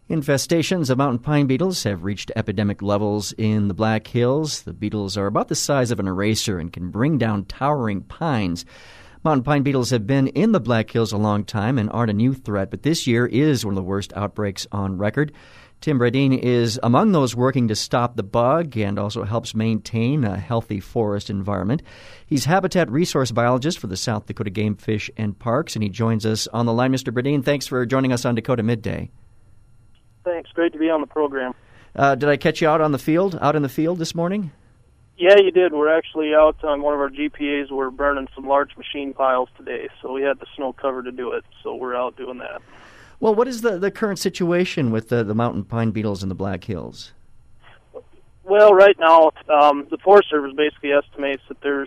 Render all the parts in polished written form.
Infestations of mountain pine beetles have reached epidemic levels in the Black Hills. The beetles are about the size of an eraser and can bring down towering pines. Mountain pine beetles have been in the Black Hills a long time and aren't a new threat, but this year is one of the worst outbreaks on record. Tim Bradeen is among those working to stop the bug and also helps maintain a healthy forest environment. He's habitat resource biologist for the South Dakota Game Fish and Parks, and he joins us on the line. Mr. Bradeen, thanks for joining us on Dakota Midday. Thanks. Great to be on the program. Did I catch you out in the field this morning? Yeah, you did. We're actually out on one of our GPAs. We're burning some large machine piles today, so we had the snow cover to do it, so we're out doing that. Well, what is the current situation with the mountain pine beetles in the Black Hills? Well, right now, the Forest Service basically estimates that there's,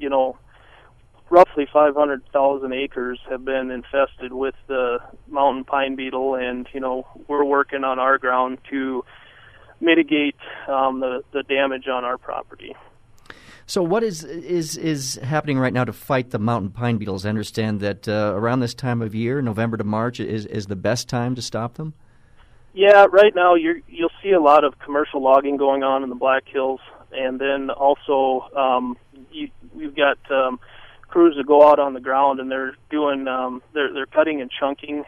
roughly 500,000 acres have been infested with the mountain pine beetle, and, we're working on our ground to mitigate the damage on our property. So what is happening right now to fight the mountain pine beetles? I understand that around this time of year, November to March, is the best time to stop them? Yeah, right now you'll see a lot of commercial logging going on in the Black Hills, and then also we've got crews that go out on the ground and they're doing they're cutting and chunking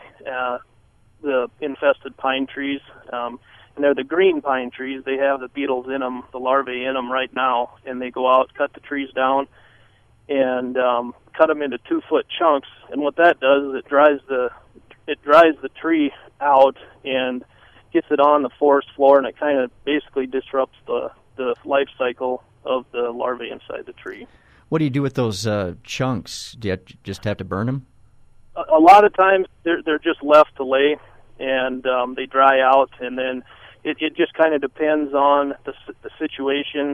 the infested pine trees. And they're the green pine trees. They have the beetles in them, the larvae in them right now, and they go out, cut the trees down, and cut them into 2-foot chunks. And what that does is it dries the tree out and gets it on the forest floor, and it kind of basically disrupts the life cycle of the larvae inside the tree. What do you do with those chunks? Do you just have to burn them? A lot of times they're just left to lay, and they dry out, and then it just kind of depends on the situation,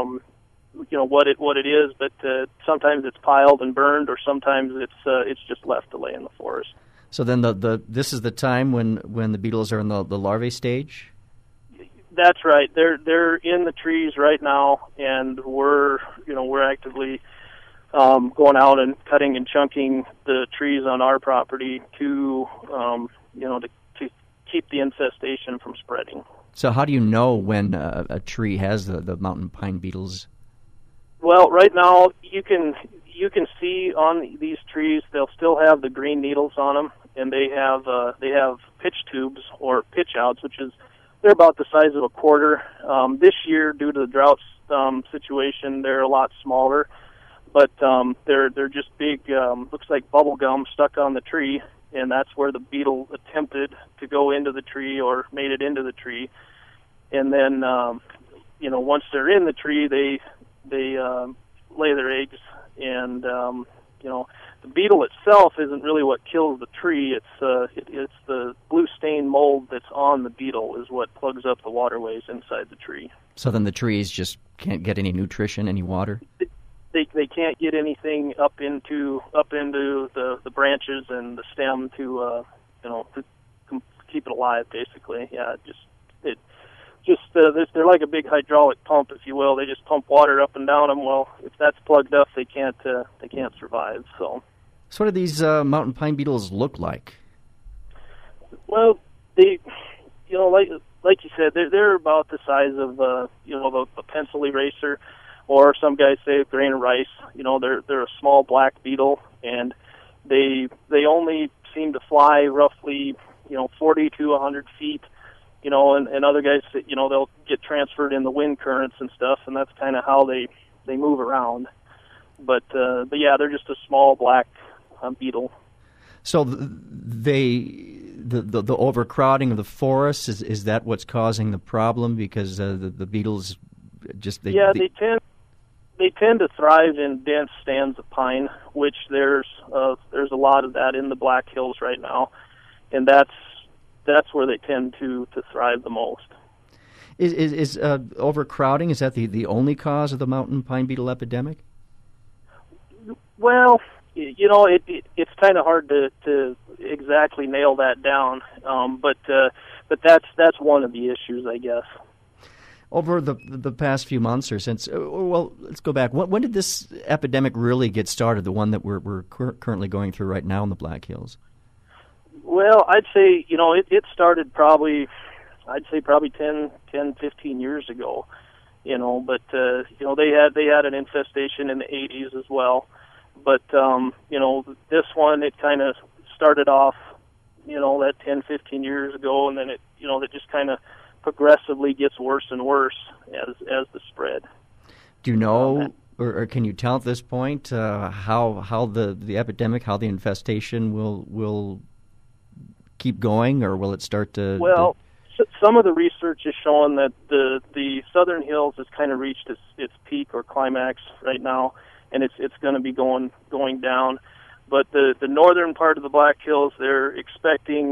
what it is. But sometimes it's piled and burned, or sometimes it's just left to lay in the forest. So then this is the time when the beetles are in the larvae stage? That's right. They're in the trees right now, and we're actively going out and cutting and chunking the trees on our property to keep the infestation from spreading. So how do you know when a tree has the mountain pine beetles? Well, right now you can see on these trees they'll still have the green needles on them, and they have pitch tubes or pitch outs, they're about the size of a quarter. This year, due to the drought situation, they're a lot smaller, but they're just big. Looks like bubble gum stuck on the tree. And that's where the beetle attempted to go into the tree or made it into the tree. And then, once they're in the tree, they lay their eggs. And, the beetle itself isn't really what kills the tree. It's the blue stain mold that's on the beetle is what plugs up the waterways inside the tree. So then the trees just can't get any nutrition, any water? They can't get anything up into the branches and the stem to keep it alive. Basically, yeah. They're like a big hydraulic pump, if you will. They just pump water up and down them. Well, if that's plugged up, they can't survive. So what do these mountain pine beetles look like? Well, they, like you said, they're about the size of a pencil eraser. Or some guys say a grain of rice. They're a small black beetle, and they only seem to fly roughly 40 to 100 feet. And other guys say, they'll get transferred in the wind currents and stuff, and that's kind of how they move around. But yeah, they're just a small black beetle. So the overcrowding of the forests is that what's causing the problem? Because the beetles They tend to thrive in dense stands of pine, which there's a lot of that in the Black Hills right now, and that's where they tend to thrive the most. Is overcrowding, is that the only cause of the mountain pine beetle epidemic? Well, it's kind of hard to exactly nail that down, but that's one of the issues, I guess. Over the past few months, or since, let's go back. When did this epidemic really get started, the one that we're currently going through right now in the Black Hills? Well, I'd say, it started probably 10, 15 years ago, but, they had an infestation in the 80s as well. But, this one, it kind of started off, that 10, 15 years ago, and then it just kind of progressively gets worse and worse as the spread. Do you know, or can you tell at this point how the epidemic, how the infestation will keep going, or will it start to? Well, some of the research is showing that the Southern Hills has kind of reached its peak or climax right now, and it's going to be going down. But the northern part of the Black Hills, they're expecting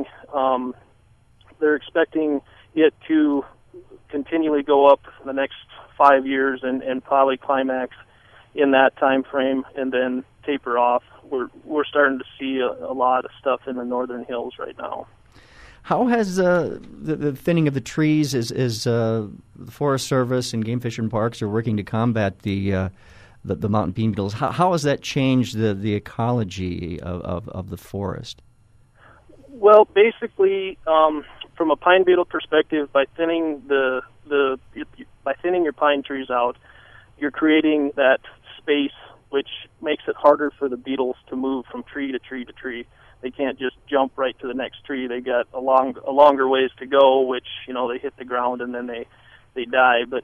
it to continually go up the next 5 years and probably climax in that time frame and then taper off. We're starting to see a lot of stuff in the northern hills right now. How has the thinning of the trees is the Forest Service and Game Fish and Parks are working to combat the mountain pine beetles? How has that changed the ecology of the forest? Well, basically, from a pine beetle perspective, by thinning by thinning your pine trees out, you're creating that space, which makes it harder for the beetles to move from tree to tree to tree. They can't just jump right to the next tree. They got a longer ways to go, which they hit the ground and then they die. But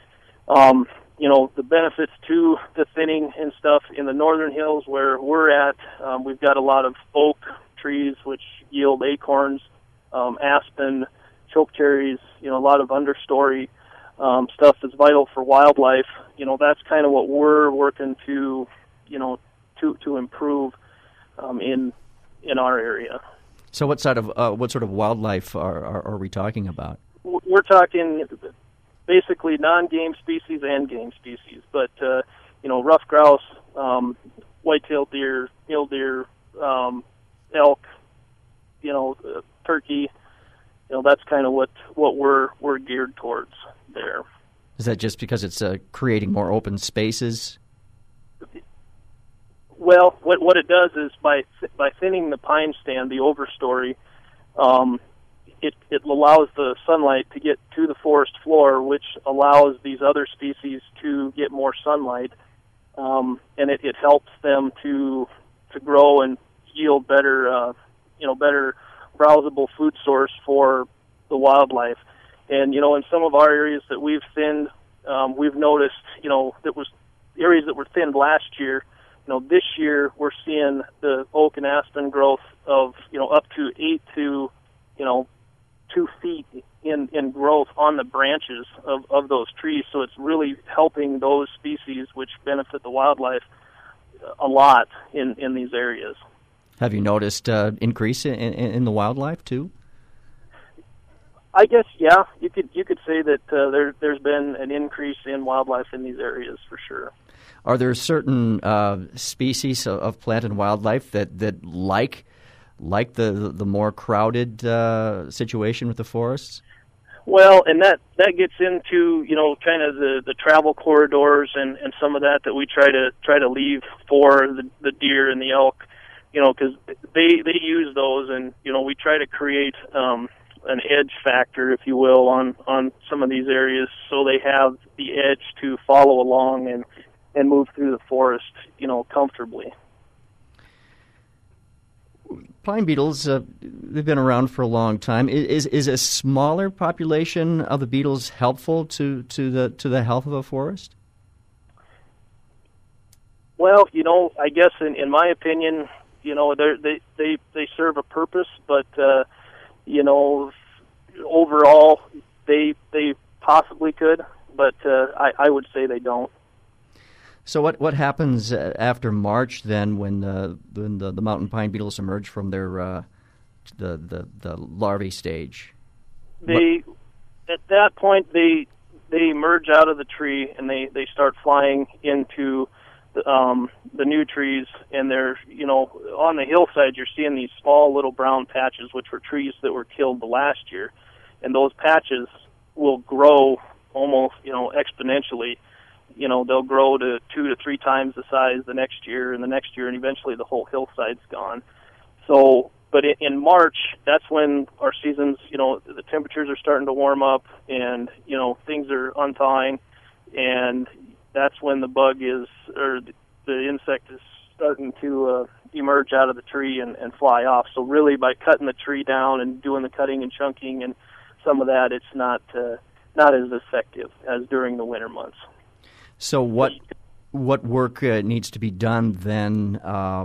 the benefits to the thinning and stuff in the northern hills where we're at, we've got a lot of oak trees which yield acorns, aspen, chokecherries, a lot of understory stuff that's vital for wildlife. That's kind of what we're working to improve in our area. So what sort of wildlife are we talking about? We're talking basically non-game species and game species, but ruffed grouse, white-tailed deer, mule deer, elk, turkey. That's kind of what we're geared towards there. Is that just because it's creating more open spaces? Well, what it does is by thinning the pine stand, the overstory, it allows the sunlight to get to the forest floor, which allows these other species to get more sunlight, and it helps them to grow and yield better browsable food source for the wildlife. And in some of our areas that we've thinned, we've noticed that was areas that were thinned last year. This year we're seeing the oak and aspen growth of up to 8 to 2 feet in growth on the branches of those trees. So it's really helping those species which benefit the wildlife a lot in these areas. Have you noticed increase in the wildlife too? I guess yeah. You could say that there's been an increase in wildlife in these areas for sure. Are there certain species of plant and wildlife that like the more crowded situation with the forests? Well, and that gets into kind of the travel corridors and some of that we try to leave for the deer and the elk, because they use those, and we try to create an edge factor, if you will, on some of these areas, so they have the edge to follow along and move through the forest, comfortably. Pine beetles, they've been around for a long time. Is a smaller population of the beetles helpful to the health of a forest? Well, I guess in my opinion, they serve a purpose, but overall they possibly could, but I would say they don't. So what happens after March then, when the mountain pine beetles emerge from their the larvae stage? At that point they emerge out of the tree and they start flying into the new trees, and they're on the hillside you're seeing these small little brown patches, which were trees that were killed the last year, and those patches will grow almost exponentially. They'll grow to 2 to 3 times the size the next year, and eventually the whole hillside's gone. So But in March, that's when our seasons, the temperatures are starting to warm up, and things are unthawing, and that's when the bug is, or the insect is starting to emerge out of the tree and fly off. So really, by cutting the tree down and doing the cutting and chunking and some of that, it's not as effective as during the winter months. So what work needs to be done then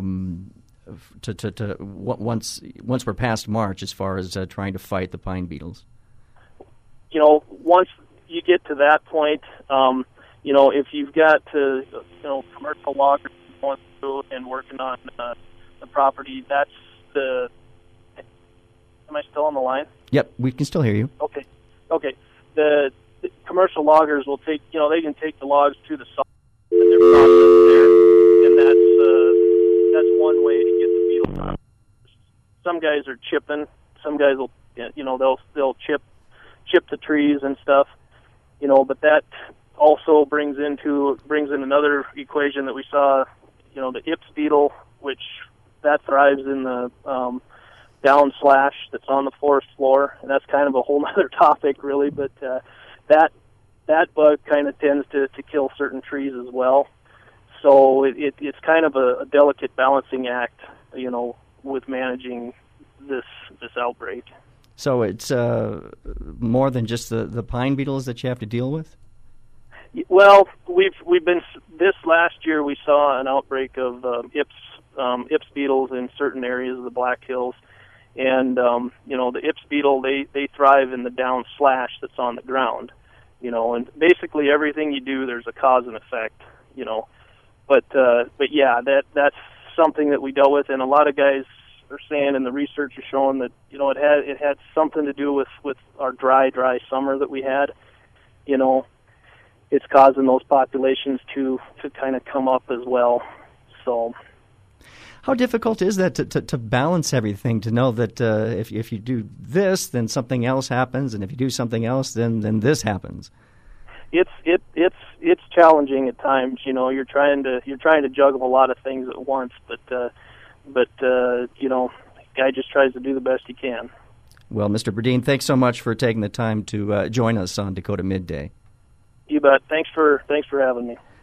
to once we're past March, as far as trying to fight the pine beetles? Once you get to that point, if you've got commercial loggers going through and working on the property, that's the. Am I still on the line? Yep, we can still hear you. Okay. The commercial loggers will take, they can take the logs to the saw and they're processed there, and that's one way to get the beetles out. Some guys are chipping. Some guys will, they'll chip the trees and stuff, but that also brings in another equation that we saw, the Ips beetle, which that thrives in the down slash that's on the forest floor, and that's kind of a whole other topic, really. But that bug kind of tends to kill certain trees as well. So it's kind of a delicate balancing act, with managing this outbreak. So it's more than just the pine beetles that you have to deal with? Well, we've been, this last year we saw an outbreak of Ips beetles in certain areas of the Black Hills. And, the Ips beetle, they thrive in the down slash that's on the ground, and basically everything you do, there's a cause and effect, But yeah, that's something that we dealt with, and a lot of guys are saying, and the research is showing that, it had something to do with our dry summer that we had, It's causing those populations to kind of come up as well, so. How difficult is that to balance everything, to know that if you do this, then something else happens, and if you do something else, then this happens? It's challenging at times. You're trying to juggle a lot of things at once, but the guy just tries to do the best he can. Well, Mr. Burdine, thanks so much for taking the time to join us on Dakota Midday. You bet. Thanks for having me.